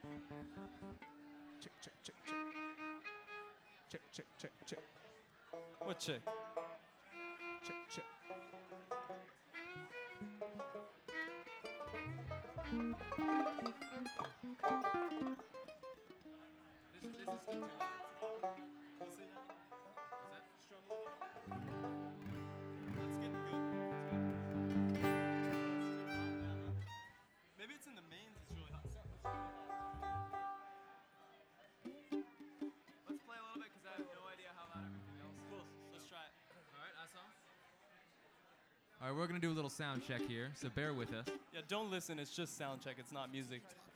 Check, check, check, check. Check, check, check, check. What check? Check, check. This is still too loud. You see that? Is that struggling? That's getting good. It's too hot now, huh? Maybe it's in the mains. It's really hot. Let's play a little bit because I have no idea how loud everything else is. Cool. Let's try it. All right, Assam. All right, we're gonna do a little sound check here, so bear with us. Yeah, don't listen. It's just sound check. It's not music.